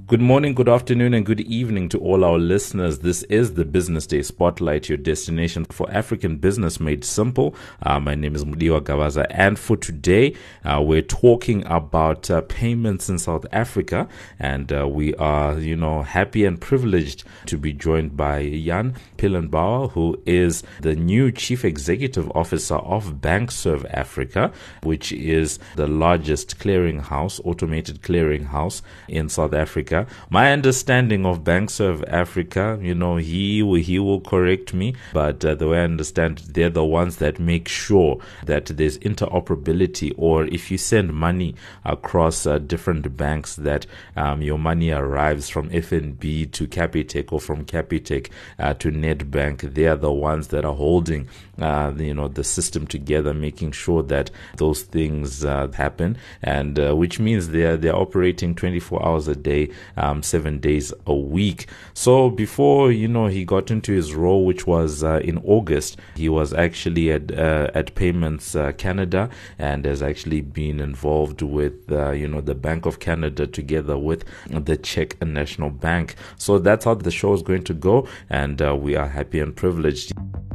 Good morning, good afternoon, and good evening to all our listeners. This is the Business Day Spotlight, your destination for African business made simple. My name is Mudiwa Gawaza, and for today, we're talking about payments in South Africa, and we are, happy and privileged to be joined by Jan Pillenbauer, who is the new Chief Executive Officer of Bankserv Africa, which is the largest clearinghouse, automated clearinghouse in South Africa. My understanding of Bankserv Africa, he will correct me, but the way I understand, they're the ones that make sure that there's interoperability, or if you send money across different banks, that your money arrives from FNB to Capitec or from Capitec to Nedbank. They are the ones that are holding the system together, making sure that those things happen, and which means they're operating 24 hours a day, 7 days a week. So before he got into his role, which was in August, he was actually at Payments Canada, and has actually been involved with the Bank of Canada together with the Czech National Bank. So that's how the show is going to go, and we are happy and privileged.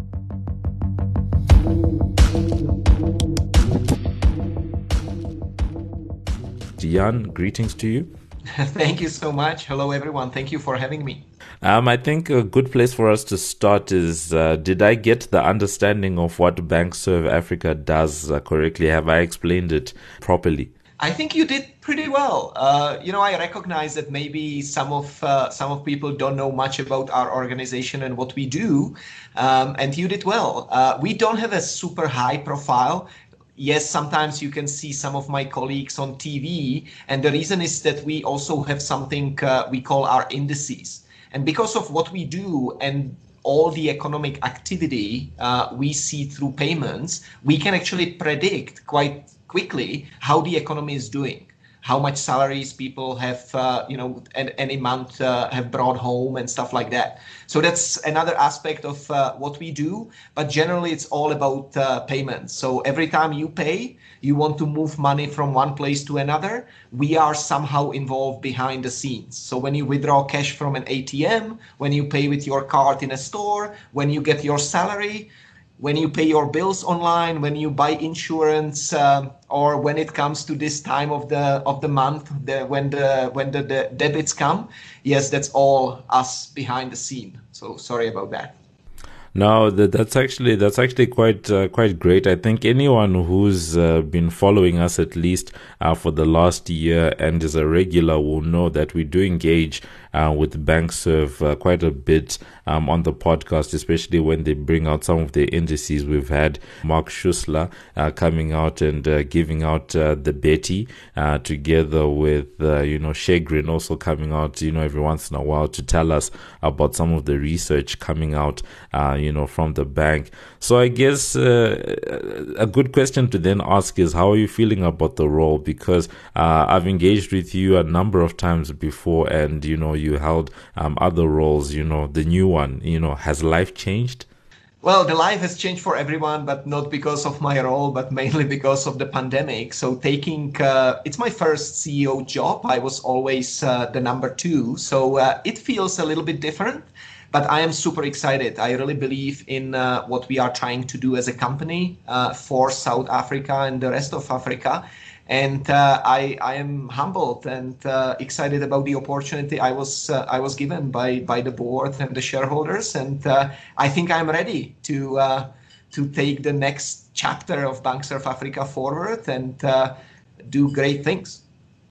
Jan, greetings to you. Thank you so much. Hello, everyone. Thank you for having me. I think a good place for us to start is, did I get the understanding of what Bankserv Africa does correctly? Have I explained it properly? I think you did pretty well. I recognize that maybe some of people don't know much about our organization and what we do, and you did well. We don't have a super high profile. Yes, sometimes you can see some of my colleagues on TV, and the reason is that we also have something we call our indices. And because of what we do and all the economic activity we see through payments, we can actually predict quite quickly how the economy is doing, how much salaries people have, any month have brought home and stuff like that. So that's another aspect of what we do. But generally, it's all about payments. So every time you pay, you want to move money from one place to another, we are somehow involved behind the scenes. So when you withdraw cash from an ATM, when you pay with your card in a store, when you get your salary, when you pay your bills online, when you buy insurance, or when it comes to this time of the month, when the debits come, yes, that's all us behind the scene. So sorry about that. No, that's actually quite great. I think anyone who's been following us at least for the last year and is a regular will know that we do engage with Bankserv quite a bit on the podcast, especially when they bring out some of their indices. We've had Mark Schussler coming out and giving out the Betty together with Shegrin also coming out every once in a while to tell us about some of the research coming out from the bank. So I guess a good question to then ask is, how are you feeling about the role? Because I've engaged with you a number of times before, and you held other roles. The new one, has life changed? Well, the life has changed for everyone, but not because of my role, but mainly because of the pandemic. So it's my first CEO job. I was always the number two. So it feels a little bit different, but I am super excited. I really believe in what we are trying to do as a company for South Africa and the rest of Africa. And I am humbled and excited about the opportunity I was given by the board and the shareholders, and I think I'm ready to take the next chapter of Bankserv Africa forward and do great things.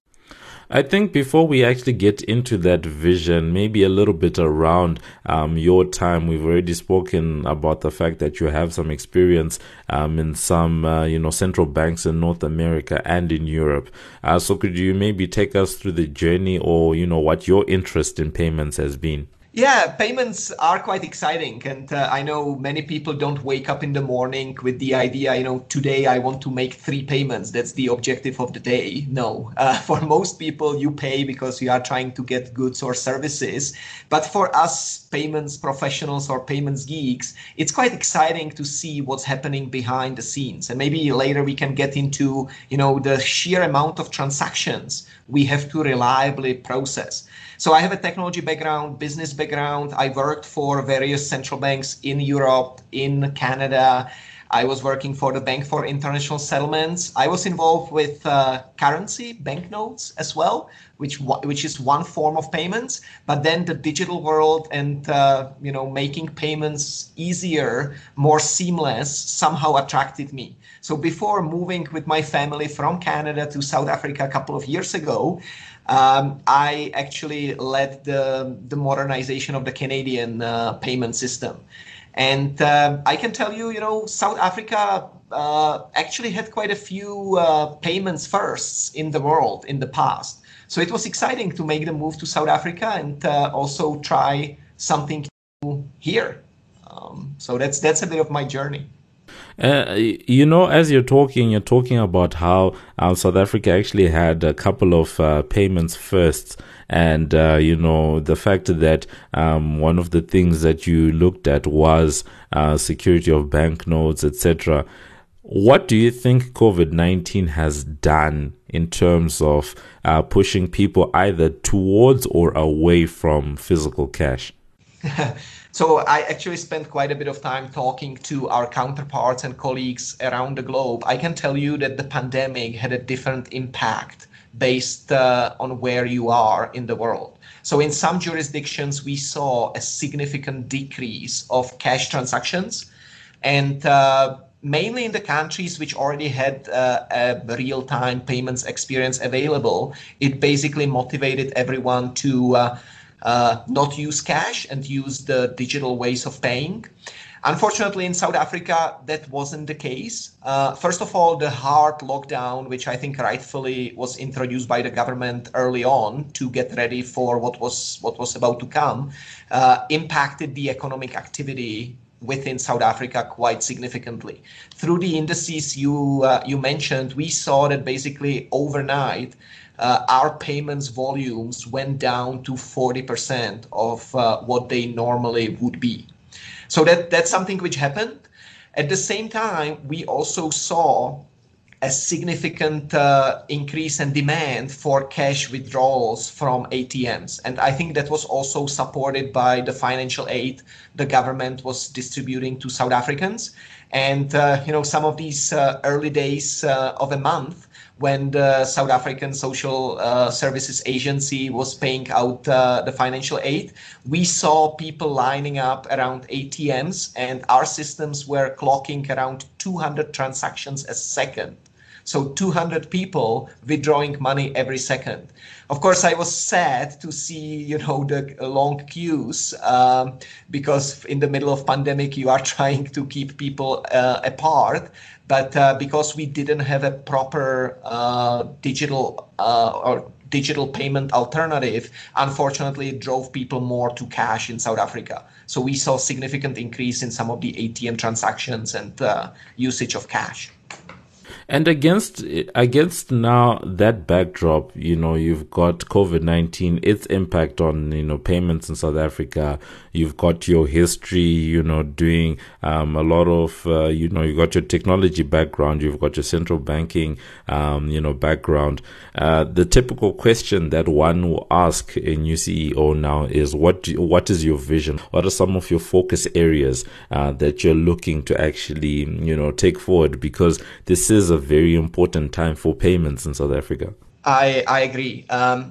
I think before we actually get into that vision, maybe a little bit around your time. We've already spoken about the fact that you have some experience in some, central banks in North America and in Europe. So could you maybe take us through the journey, or, what your interest in payments has been? Yeah, payments are quite exciting. And I know many people don't wake up in the morning with the idea, today I want to make 3 payments. That's the objective of the day. No, for most people, you pay because you are trying to get goods or services. But for us payments professionals or payments geeks, it's quite exciting to see what's happening behind the scenes. And maybe later we can get into, the sheer amount of transactions we have to reliably process. So I have a technology background, business background. I worked for various central banks in Europe, in Canada. I was working for the Bank for International Settlements. I was involved with currency, banknotes as well, which is one form of payments. But then the digital world and making payments easier, more seamless, somehow attracted me. So before moving with my family from Canada to South Africa a couple of years ago, I actually led the modernization of the Canadian payment system. And I can tell you, South Africa actually had quite a few payments firsts in the world in the past. So it was exciting to make the move to South Africa and also try something new here. So that's a bit of my journey. As you're talking about how South Africa actually had a couple of payments firsts. And, the fact that one of the things that you looked at was security of banknotes, etc. What do you think COVID-19 has done in terms of pushing people either towards or away from physical cash? So I actually spent quite a bit of time talking to our counterparts and colleagues around the globe. I can tell you that the pandemic had a different impact based on where you are in the world. So in some jurisdictions, we saw a significant decrease of cash transactions, and mainly in the countries which already had a real-time payments experience available, it basically motivated everyone to not use cash and use the digital ways of paying. Unfortunately, in South Africa, that wasn't the case. First of all, the hard lockdown, which I think rightfully was introduced by the government early on to get ready for what was about to come, impacted the economic activity within South Africa quite significantly. Through the indices you mentioned, we saw that basically overnight, our payments volumes went down to 40% of what they normally would be. So that's something which happened. At the same time, we also saw a significant increase in demand for cash withdrawals from ATMs. And I think that was also supported by the financial aid the government was distributing to South Africans. And, some of these early days of a month, when the South African Social Services Agency was paying out the financial aid, we saw people lining up around ATMs, and our systems were clocking around 200 transactions a second. So 200 people withdrawing money every second. Of course, I was sad to see, the long queues because in the middle of pandemic, you are trying to keep people apart. But because we didn't have a proper digital payment alternative, unfortunately, it drove people more to cash in South Africa. So we saw significant increase in some of the ATM transactions and usage of cash. And against now that backdrop, you've got COVID-19, its impact on, payments in South Africa. You've got your history, doing a lot of, you got your technology background. You've got your central banking, background. The typical question that one will ask a new CEO now is, what is your vision? What are some of your focus areas that you're looking to actually, take forward? Because this is a very important time for payments in South Africa. I agree.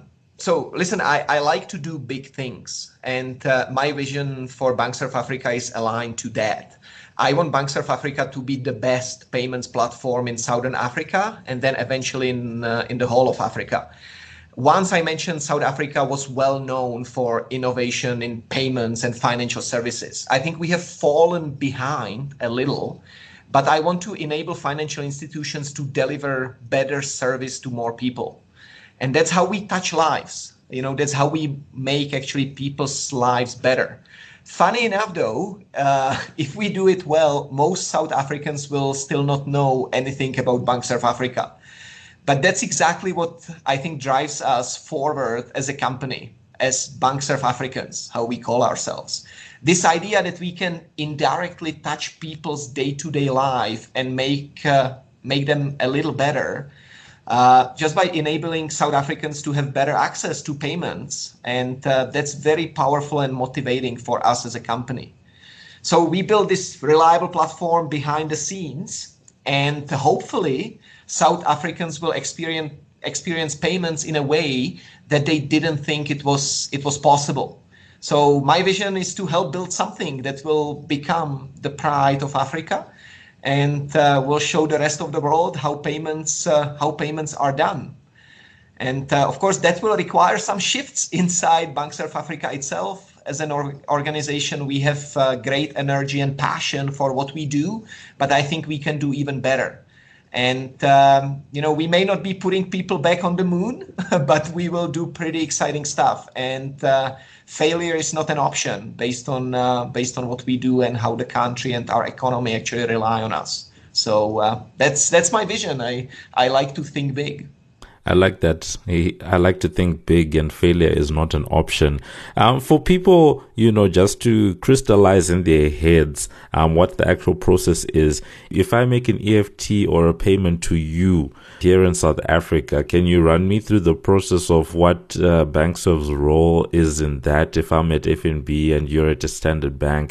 So listen, I like to do big things, and my vision for Bankserv Africa is aligned to that. I want Bankserv Africa to be the best payments platform in Southern Africa, and then eventually in the whole of Africa. Once I mentioned South Africa was well known for innovation in payments and financial services. I think we have fallen behind a little, but I want to enable financial institutions to deliver better service to more people. And that's how we touch lives. That's how we make actually people's lives better. Funny enough, though, if we do it well, most South Africans will still not know anything about Bankserv Africa. But that's exactly what I think drives us forward as a company, as Bankserv Africans, how we call ourselves. This idea that we can indirectly touch people's day-to-day life and make them a little better just by enabling South Africans to have better access to payments. And that's very powerful and motivating for us as a company. So we build this reliable platform behind the scenes, and hopefully South Africans will experience payments in a way that they didn't think it was possible. So my vision is to help build something that will become the pride of Africa, and will show the rest of the world how payments are done. And of course, that will require some shifts inside Bankserv Africa itself. As an organization, we have great energy and passion for what we do, but I think we can do even better. And, we may not be putting people back on the moon, but we will do pretty exciting stuff. And failure is not an option based on what we do and how the country and our economy actually rely on us. So that's my vision. I like to think big. I like that. I like to think big, and failure is not an option. For people, just to crystallize in their heads what the actual process is. If I make an EFT or a payment to you here in South Africa, can you run me through the process of what Bankserv's role is in that? If I'm at FNB and you're at a Standard Bank,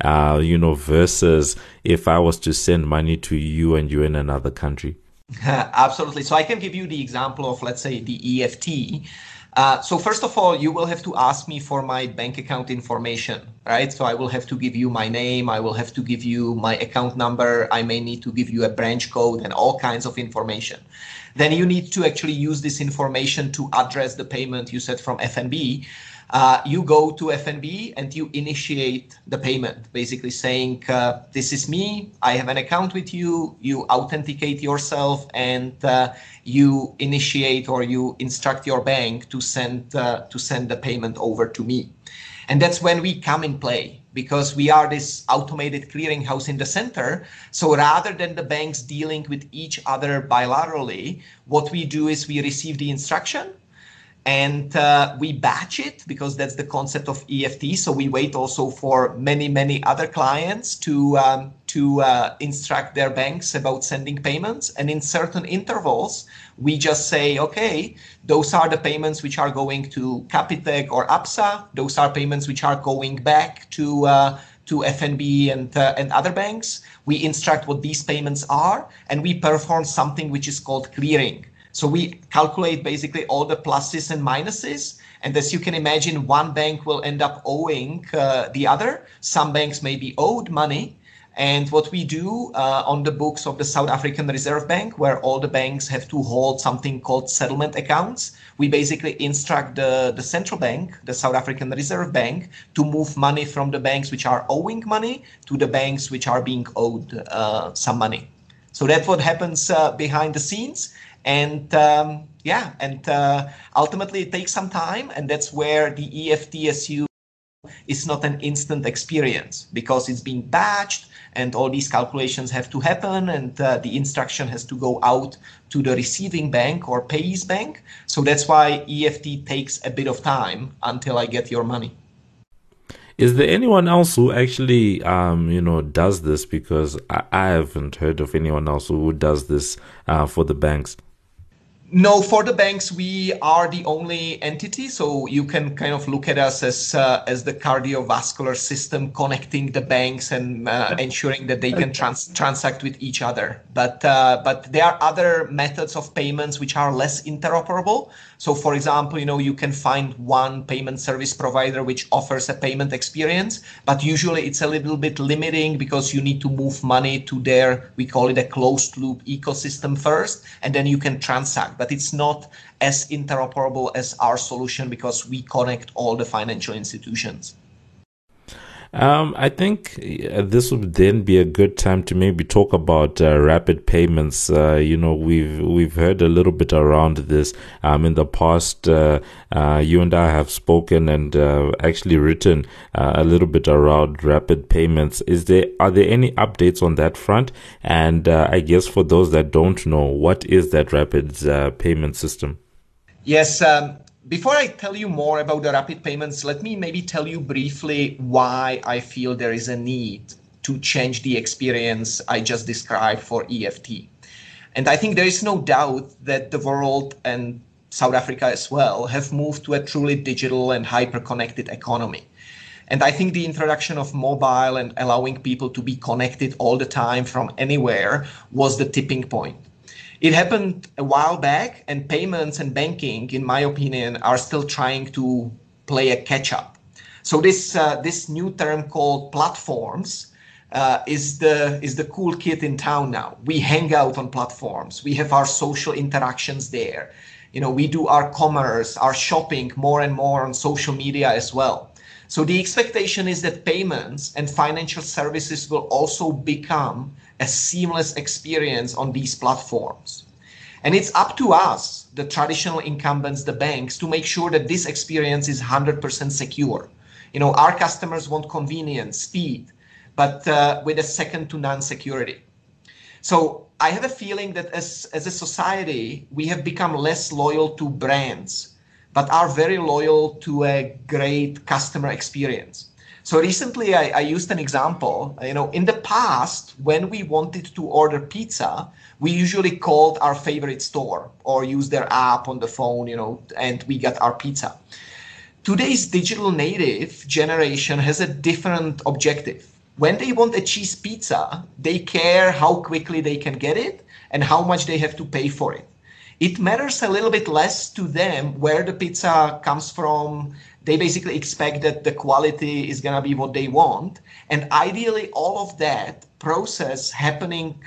versus if I was to send money to you and you're in another country. Absolutely. So I can give you the example of, let's say, the EFT. So first of all, you will have to ask me for my bank account information, right? So I will have to give you my name. I will have to give you my account number. I may need to give you a branch code and all kinds of information. Then you need to actually use this information to address the payment you said from FNB. You go to FNB and you initiate the payment, basically saying, this is me, I have an account with you, you authenticate yourself, and you initiate or you instruct your bank to send the payment over to me. And that's when we come in play, because we are this automated clearinghouse in the center. So rather than the banks dealing with each other bilaterally, what we do is we receive the instruction, and we batch it, because that's the concept of EFT. So we wait also for many other clients to instruct their banks about sending payments. And in certain intervals, we just say, okay, those are the payments which are going to Capitec or Absa. Those are payments which are going back to FNB and other banks. We instruct what these payments are, and we perform something which is called clearing. So we calculate basically all the pluses and minuses. And as you can imagine, one bank will end up owing the other. Some banks may be owed money. And what we do on the books of the South African Reserve Bank, where all the banks have to hold something called settlement accounts, we basically instruct the central bank, the South African Reserve Bank, to move money from the banks which are owing money to the banks which are being owed some money. So that's what happens behind the scenes. And ultimately it takes some time, and that's where the EFTSU is not an instant experience, because it's being batched and all these calculations have to happen, and the instruction has to go out to the receiving bank or payee's bank. So that's why EFT takes a bit of time until I get your money. Is there anyone else who actually, does this? Because I haven't heard of anyone else who does this for the banks. No, for the banks, we are the only entity. So you can kind of look at us as the cardiovascular system connecting the banks and ensuring that they can transact with each other. But there are other methods of payments which are less interoperable. So, for example, you can find one payment service provider which offers a payment experience, but usually it's a little bit limiting, because you need to move money to their, we call it a closed loop ecosystem first, and then you can transact. But it's not as interoperable as our solution, because we connect all the financial institutions. I think this would then be a good time to maybe talk about rapid payments. We've heard a little bit around this in the past. You and I have spoken and actually written a little bit around rapid payments. Are there any updates on that front? And I guess for those that don't know, what is that rapid payment system? Yes. Before I tell you more about the rapid payments, let me maybe tell you briefly why I feel there is a need to change the experience I just described for EFT. And I think there is no doubt that the world and South Africa as well have moved to a truly digital and hyper-connected economy. And I think the introduction of mobile and allowing people to be connected all the time from anywhere was the tipping point. It happened a while back, and payments and banking, in my opinion, are still trying to play a catch-up. So this new term called platforms is the cool kid in town now. We hang out on platforms. We have our social interactions there. We do our commerce, our shopping more and more on social media as well. So the expectation is that payments and financial services will also become a seamless experience on these platforms. And it's up to us, the traditional incumbents, the banks, to make sure that this experience is 100% secure. Our customers want convenience, speed, but with a second to none security. So I have a feeling that as a society, we have become less loyal to brands, but are very loyal to a great customer experience. So recently I used an example. In the past, when we wanted to order pizza, we usually called our favorite store or used their app on the phone, and we got our pizza. Today's digital native generation has a different objective. When they want a cheese pizza, they care how quickly they can get it and how much they have to pay for it. It matters a little bit less to them where the pizza comes from. They basically expect that the quality is going to be what they want. And ideally, all of that process happening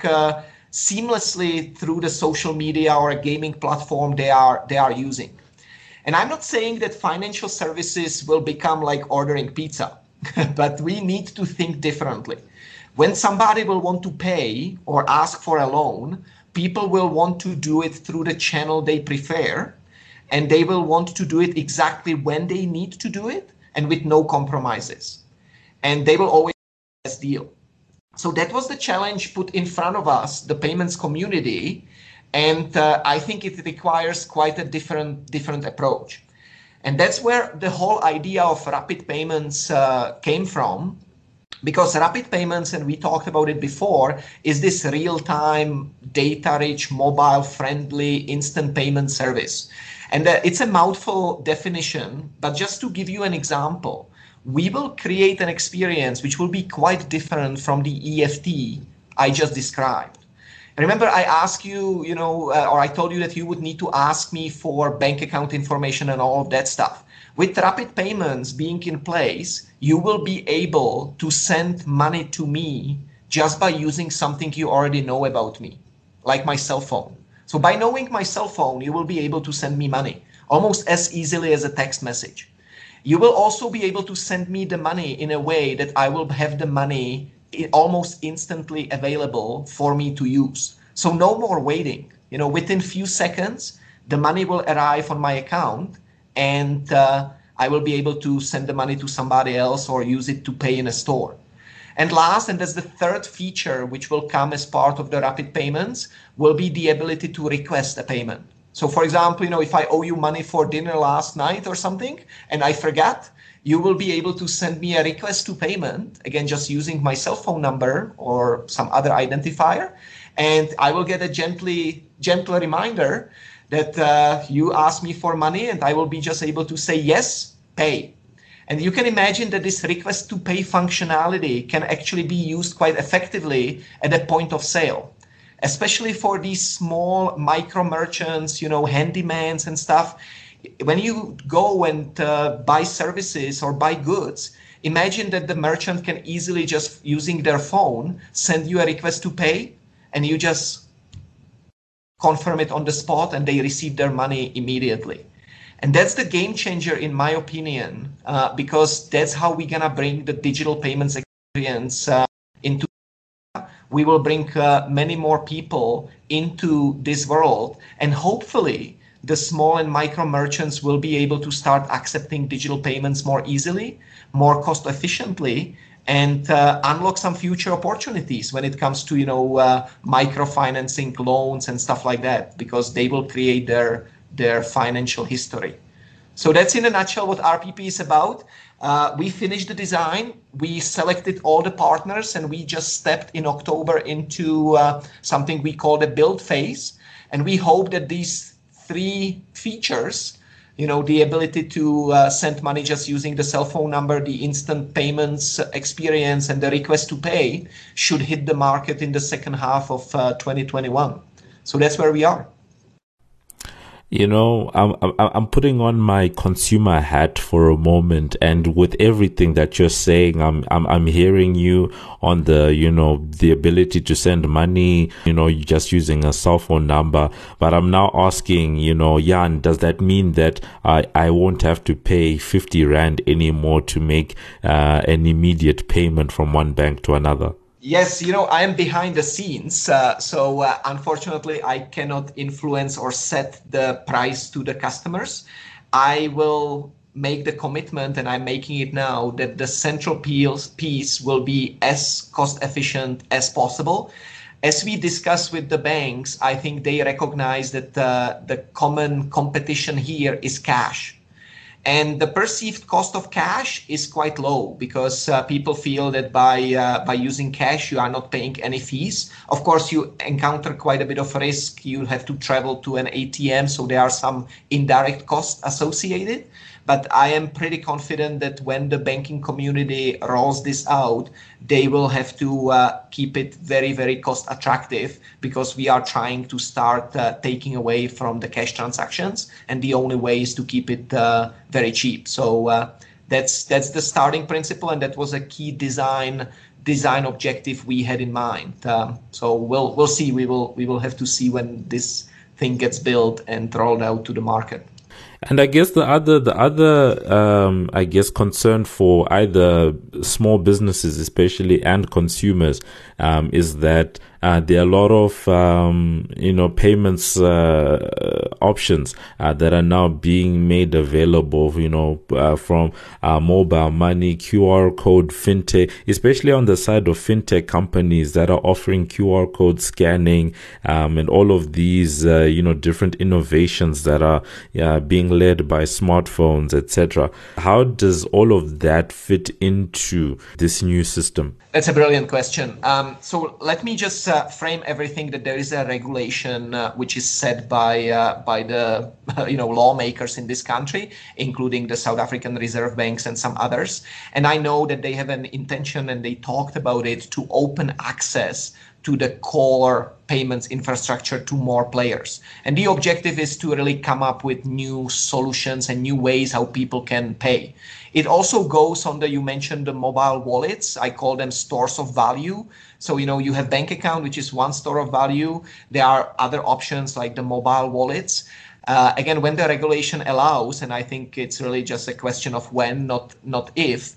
seamlessly through the social media or a gaming platform they are using. And I'm not saying that financial services will become like ordering pizza, but we need to think differently. When somebody will want to pay or ask for a loan, people will want to do it through the channel they prefer, and they will want to do it exactly when they need to do it and with no compromises. And they will always have the best deal. So that was the challenge put in front of us, the payments community, and I think it requires quite a different approach. And that's where the whole idea of rapid payments came from. Because rapid payments, and we talked about it before, is this real-time, data-rich, mobile-friendly, instant payment service. And it's a mouthful definition, but just to give you an example, we will create an experience which will be quite different from the EFT I just described. Remember, I asked you, or I told you that you would need to ask me for bank account information and all of that stuff. With rapid payments being in place, you will be able to send money to me just by using something you already know about me, like my cell phone. So by knowing my cell phone, you will be able to send me money almost as easily as a text message. You will also be able to send me the money in a way that I will have the money almost instantly available for me to use. So no more waiting. Within few seconds, the money will arrive on my account, and I will be able to send the money to somebody else or use it to pay in a store. And last, and that's the third feature which will come as part of the rapid payments, will be the ability to request a payment. So for example, if I owe you money for dinner last night or something, and I forgot, you will be able to send me a request to payment, again, just using my cell phone number or some other identifier. And I will get a gentle reminder that you asked me for money, and I will be just able to say, yes, pay. And you can imagine that this request to pay functionality can actually be used quite effectively at the point of sale, especially for these small micro merchants, handymans and stuff. When you go and buy services or buy goods, imagine that the merchant can easily, just using their phone, send you a request to pay, and you just confirm it on the spot, and they receive their money immediately. And that's the game changer, in my opinion, because that's how we're going to bring the digital payments experience into. We will bring many more people into this world, and hopefully the small and micro merchants will be able to start accepting digital payments more easily, more cost efficiently, and unlock some future opportunities when it comes to microfinancing, loans and stuff like that, because they will create their financial history. So that's in a nutshell what RPP is about. We finished the design, we selected all the partners, and we just stepped in October into something we call the build phase. And we hope that these three features, the ability to send money just using the cell phone number, the instant payments experience, and the request to pay should hit the market in the second half of 2021. So that's where we are. I'm putting on my consumer hat for a moment, and with everything that you're saying, I'm hearing you on the ability to send money, just using a cell phone number. But I'm now asking, Jan, does that mean that I won't have to pay 50 Rand anymore to make an immediate payment from one bank to another? Yes, I am behind the scenes, so unfortunately I cannot influence or set the price to the customers. I will make the commitment, and I'm making it now, that the central piece will be as cost efficient as possible. As we discuss with the banks, I think they recognize that the common competition here is cash. And the perceived cost of cash is quite low because people feel that by using cash, you are not paying any fees. Of course, you encounter quite a bit of risk. You have to travel to an ATM, so there are some indirect costs associated. But I am pretty confident that when the banking community rolls this out, they will have to keep it very, very cost attractive, because we are trying to start taking away from the cash transactions. And the only way is to keep it very cheap. So that's the starting principle. And that was a key design objective we had in mind. So we'll see. We will have to see when this thing gets built and rolled out to the market. And I guess the other concern for either small businesses, especially, and consumers, is that there are a lot of payments options that are now being made available, from mobile money, QR code, fintech, especially on the side of fintech companies that are offering QR code scanning, and all of these different innovations that are being led by smartphones, etc. How does all of that fit into this new system? That's a brilliant question. So let me just frame everything that there is a regulation which is set by the lawmakers in this country, including the South African Reserve Banks and some others. And I know that they have an intention, and they talked about it, to open access to the core payments infrastructure to more players. And the objective is to really come up with new solutions and new ways how people can pay. It also goes on you mentioned the mobile wallets. I call them stores of value. So, you have bank account, which is one store of value. There are other options like the mobile wallets. Again, when the regulation allows, and I think it's really just a question of when, not if,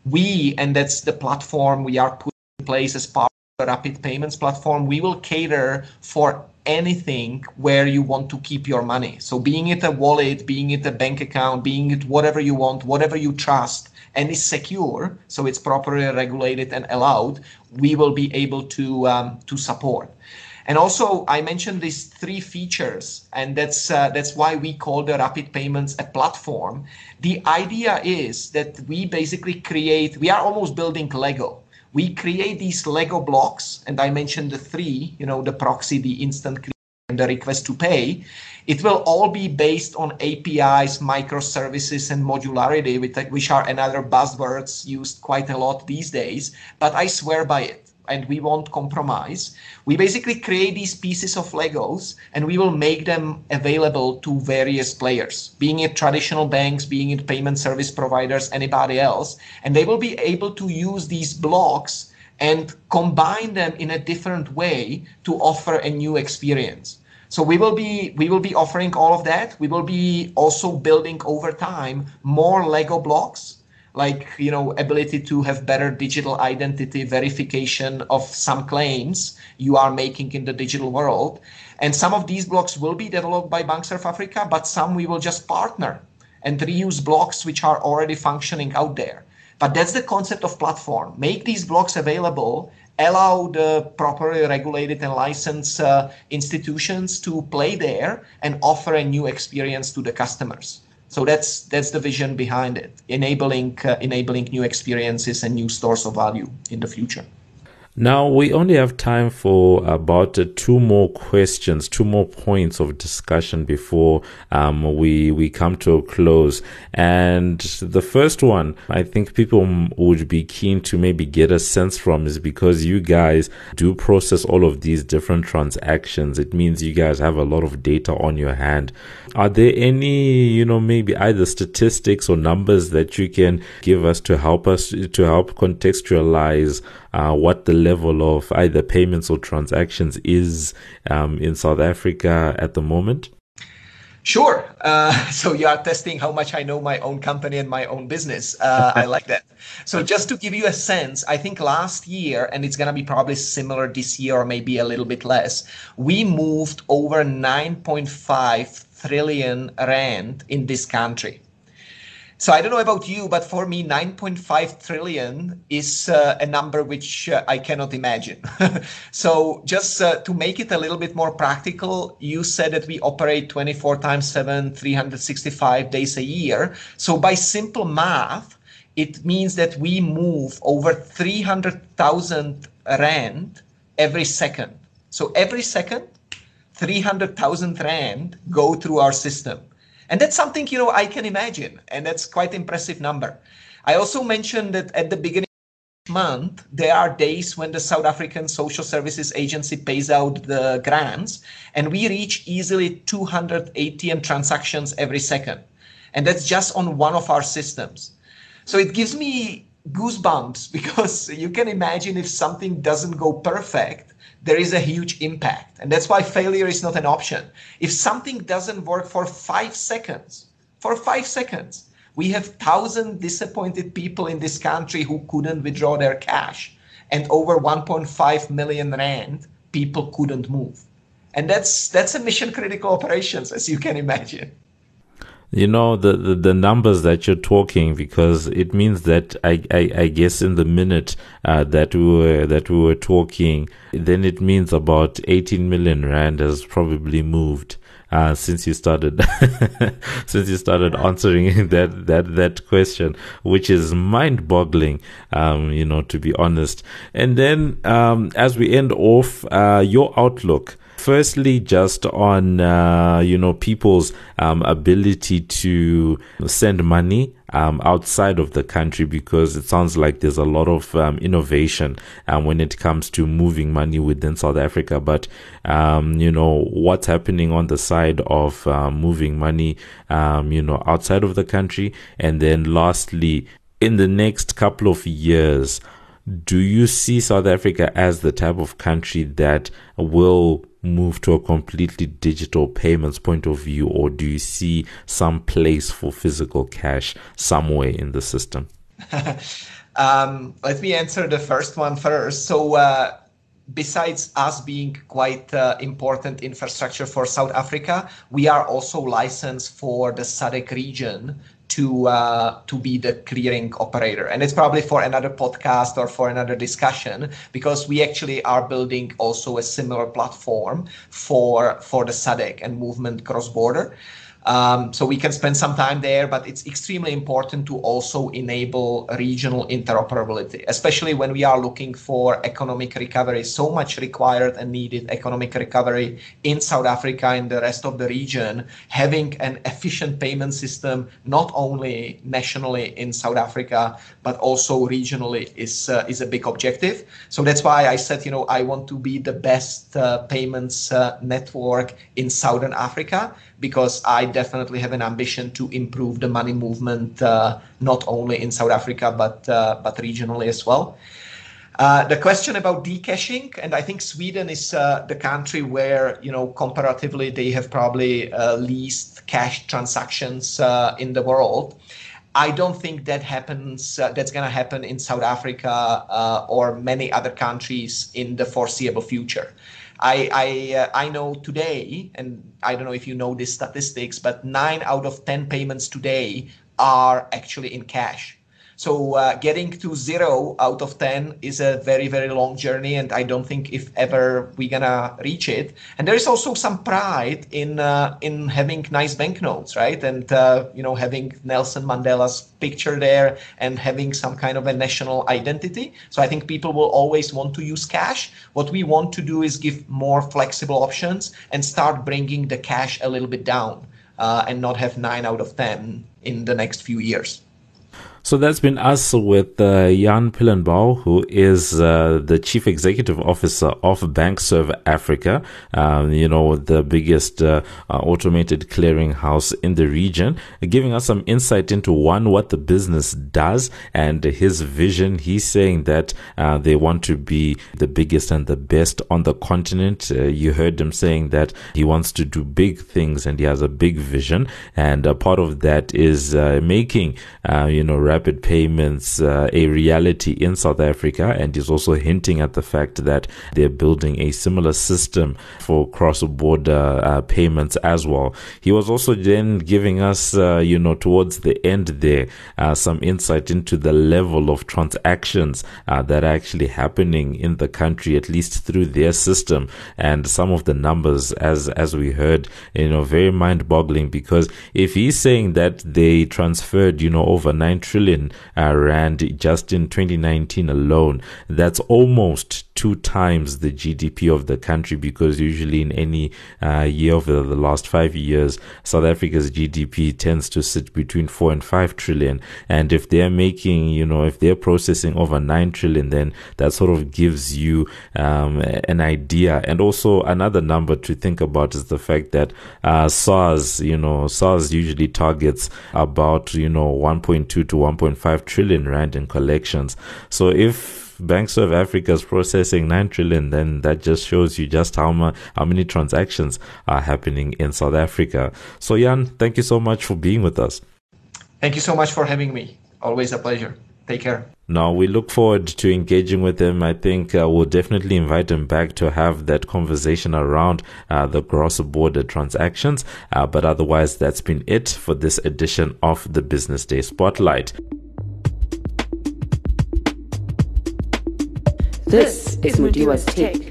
and that's the platform we are putting in place as part of the Rapid Payments platform, we will cater for anything where you want to keep your money. So being it a wallet, being it a bank account, being it whatever you want, whatever you trust and is secure, so it's properly regulated and allowed, we will be able to support. And also, I mentioned these three features, and that's why we call the Rapid Payments a platform. The idea is that we basically we are almost building Lego. We create these Lego blocks, and I mentioned the three, the proxy, the instant and the request to pay. It will all be based on APIs, microservices, and modularity, which are another buzzwords used quite a lot these days, but I swear by it. And we won't compromise. We basically create these pieces of Legos, and we will make them available to various players, being it traditional banks, being it payment service providers, anybody else. And they will be able to use these blocks and combine them in a different way to offer a new experience. So we will be offering all of that. We will be also building over time more Lego blocks, like, ability to have better digital identity verification of some claims you are making in the digital world. And some of these blocks will be developed by Bankserv Africa, but some we will just partner and reuse blocks which are already functioning out there. But that's the concept of platform. Make these blocks available, allow the properly regulated and licensed institutions to play there and offer a new experience to the customers. So that's the vision behind it, enabling new experiences and new stores of value in the future. Now, we only have time for about two more questions, two more points of discussion before we come to a close. And the first one, I think people would be keen to maybe get a sense from is because you guys do process all of these different transactions. It means you guys have a lot of data on your hand. Are there any, maybe either statistics or numbers that you can give us to help contextualize what the level of either payments or transactions is in South Africa at the moment? Sure. So you are testing how much I know my own company and my own business. I like that. So just to give you a sense, I think last year, and it's going to be probably similar this year or maybe a little bit less, we moved over 9.5 trillion rand in this country. So I don't know about you, but for me, 9.5 trillion is a number which I cannot imagine. So just to make it a little bit more practical, you said that we operate 24 times 7, 365 days a year. So by simple math, it means that we move over 300,000 rand every second. So every second, 300,000 rand go through our system. And that's something, I can imagine. And that's quite impressive number. I also mentioned that at the beginning of each month, there are days when the South African Social Services Agency pays out the grants, and we reach easily 200 ATM transactions every second. And that's just on one of our systems. So it gives me goosebumps because you can imagine if something doesn't go perfect, there is a huge impact. And that's why failure is not an option. If something doesn't work for 5 seconds, we have 1,000 disappointed people in this country who couldn't withdraw their cash, and over 1.5 million rand people couldn't move. And that's a mission critical operations, as you can imagine. The numbers that you're talking, because it means that I guess in the minute that we were talking, then it means about 18 million rand has probably moved since you started answering that question, which is mind-boggling, to be honest. And then as we end off, your outlook. Firstly, just on, people's ability to send money outside of the country, because it sounds like there's a lot of innovation when it comes to moving money within South Africa. But, what's happening on the side of moving money, outside of the country. And then lastly, in the next couple of years, do you see South Africa as the type of country that will move to a completely digital payments point of view, or do you see some place for physical cash somewhere in the system? Let me answer the first one first. So besides us being quite important infrastructure for South Africa, we are also licensed for the SADC region to be the clearing operator. And it's probably for another podcast or for another discussion, because we actually are building also a similar platform for the SADC and movement cross-border. So we can spend some time there, but it's extremely important to also enable regional interoperability, especially when we are looking for economic recovery. So much required and needed economic recovery in South Africa and the rest of the region. Having an efficient payment system, not only nationally in South Africa, but also regionally is a big objective. So that's why I said, I want to be the best payments network in Southern Africa, because I definitely have an ambition to improve the money movement, not only in South Africa, but regionally as well. The question about decashing, and I think Sweden is the country where, comparatively, they have probably least cash transactions in the world. I don't think that happens. That's going to happen in South Africa or many other countries in the foreseeable future. I know today, and I don't know if you know these statistics, but 9 out of 10 payments today are actually in cash. So getting to 0 out of 10 is a very, very long journey, and I don't think if ever we're gonna reach it. And there is also some pride in having nice banknotes, right? And having Nelson Mandela's picture there and having some kind of a national identity. So I think people will always want to use cash. What we want to do is give more flexible options and start bringing the cash a little bit down, and not have 9 out of 10 in the next few years. So that's been us with Jan Pillenbau, who is the Chief Executive Officer of Bankserv Africa, the biggest automated clearing house in the region, giving us some insight into, one, what the business does and his vision. He's saying that they want to be the biggest and the best on the continent. You heard him saying that he wants to do big things and he has a big vision. And part of that is making, rapid payments a reality in South Africa, and he's also hinting at the fact that they're building a similar system for cross-border payments as well. He was also then giving us, towards the end there, some insight into the level of transactions that are actually happening in the country, at least through their system, and some of the numbers, as we heard, very mind-boggling, because if he's saying that they transferred, over 9 trillion rand just in 2019 alone, that's almost 2 times the GDP of the country, because usually in any year over the last 5 years, South Africa's GDP tends to sit between 4 and 5 trillion. And if they're making, if they're processing over 9 trillion, then that sort of gives you an idea. And also another number to think about is the fact that SARS usually targets about, 1.2 to 1.5 trillion rand in collections. So if Bankserv Africa is processing 9 trillion, then that just shows you just how many transactions are happening in South Africa. So Jan, thank you so much for being with us. Thank you so much for having me. Always a pleasure. Take care. Now, we look forward to engaging with him. I think we'll definitely invite him back to have that conversation around the cross-border transactions. But otherwise, that's been it for this edition of the Business Day Spotlight. This is Mudiwa's Take.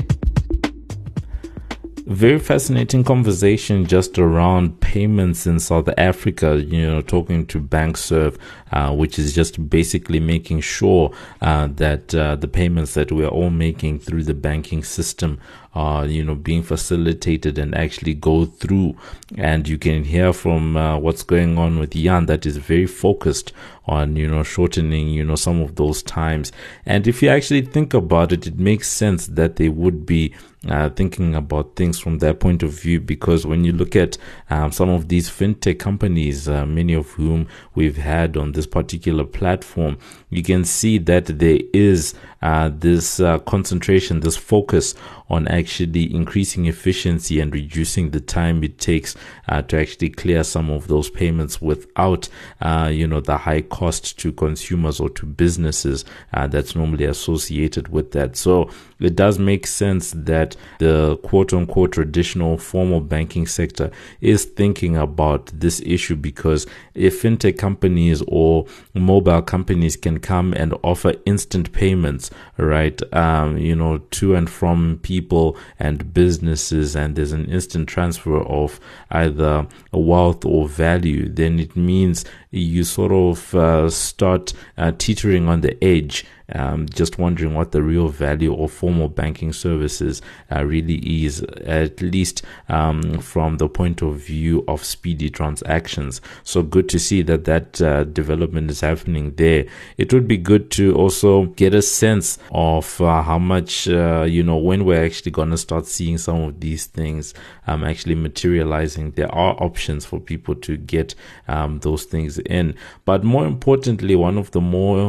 Very fascinating conversation just around payments in South Africa, talking to Bankserv, which is just basically making sure that the payments that we're all making through the banking system are, being facilitated and actually go through. And you can hear from what's going on with Jan that is very focused on, shortening, some of those times. And if you actually think about it, it makes sense that they would be thinking about things from their point of view, because when you look at some of these fintech companies, many of whom we've had on this particular platform, you can see that there is this concentration, this focus on actually increasing efficiency and reducing the time it takes to actually clear some of those payments without, the high cost to consumers or to businesses that's normally associated with that. So it does make sense that the quote-unquote traditional formal banking sector is thinking about this issue, because if fintech companies or mobile companies can come and offer instant payments, right, to and from people and businesses, and there's an instant transfer of either wealth or value, then it means you sort of start teetering on the edge, just wondering what the real value of formal banking services really is, at least from the point of view of speedy transactions. So good to see that development is happening there. It would be good to also get a sense of how much, when we're actually going to start seeing some of these things actually materializing. There are options for people to get those things in. But more importantly, one of the more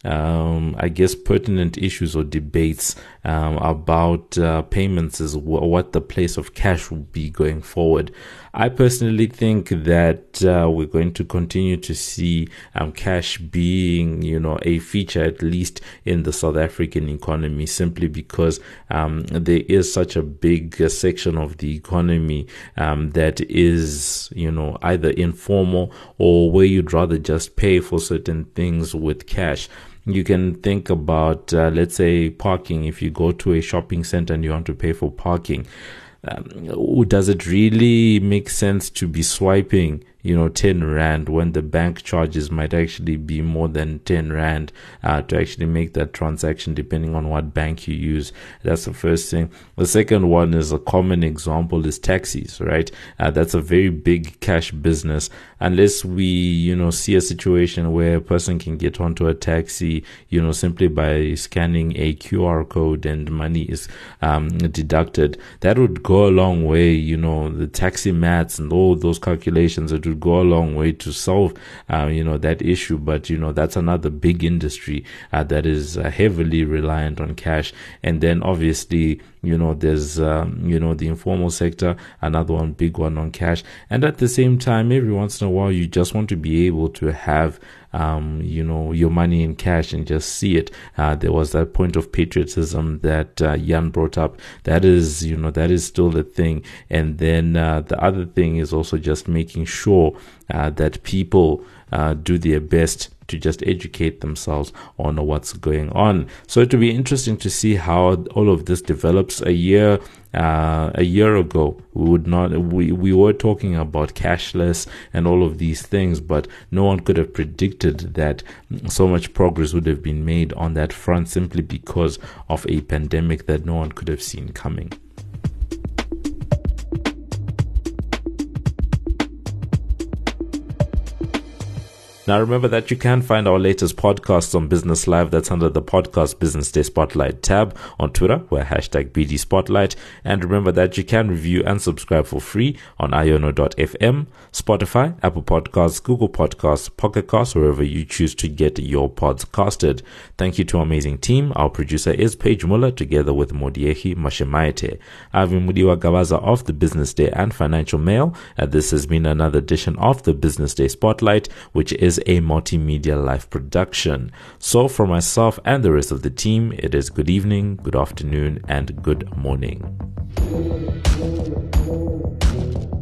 I guess, pertinent issues or debates about payments is what the place of cash will be going forward. I personally think that we're going to continue to see cash being, a feature, at least in the South African economy, simply because there is such a big section of the economy that is, either informal or where you'd rather just pay for certain things with cash. You can think about, let's say, parking. If you go to a shopping center and you want to pay for parking, does it really make sense to be swiping 10 Rand when the bank charges might actually be more than 10 Rand to actually make that transaction, depending on what bank you use? That's the first thing. The second one is, a common example is taxis, right? That's a very big cash business. Unless we, see a situation where a person can get onto a taxi, simply by scanning a QR code and money is deducted, that would go a long way. The taxi mats and all those calculations, it would go a long way to solve, that issue. But, that's another big industry that is heavily reliant on cash. And then obviously, there's, the informal sector, another one, big one on cash. And at the same time, every once in a while, you just want to be able to have, your money in cash and just see it. There was that point of patriotism that Jan brought up. That is still the thing. And then the other thing is also just making sure that people do their best to just educate themselves on what's going on. So it will be interesting to see how all of this develops. A year ago, we were talking about cashless and all of these things, but no one could have predicted that so much progress would have been made on that front, simply because of a pandemic that no one could have seen coming. Now, remember that you can find our latest podcasts on Business Live. That's under the Podcast Business Day Spotlight tab. On Twitter, we're #BD Spotlight. And remember that you can review and subscribe for free on iono.fm, Spotify, Apple Podcasts, Google Podcasts, Pocket Casts, wherever you choose to get your pods casted. Thank you to our amazing team. Our producer is Paige Muller, together with Modiehi Mashemaite. I've been Mudiwa Gavaza of the Business Day and Financial Mail. And this has been another edition of the Business Day Spotlight, which is a multimedia live production. So for myself and the rest of the team, it is good evening, good afternoon, and good morning.